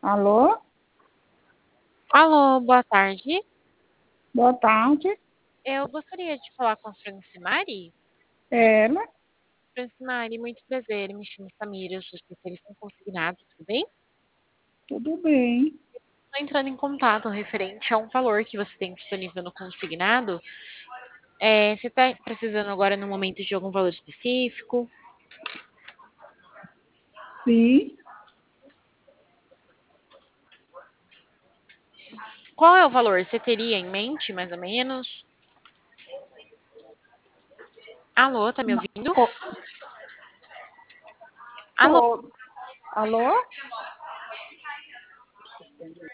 Alô? Alô, boa tarde. Boa tarde. Eu gostaria de falar com a Francimari. Ela? Francimari, muito prazer, me chamo Samira, eu sou especialista em consignado, tudo bem? Tudo bem. Estou entrando em contato referente a um valor que você tem disponível no consignado. Você está precisando agora no momento de algum valor específico? Sim. Qual é o valor? Você teria em mente, mais ou menos? Alô, tá me ouvindo? Co- Alô, Alô?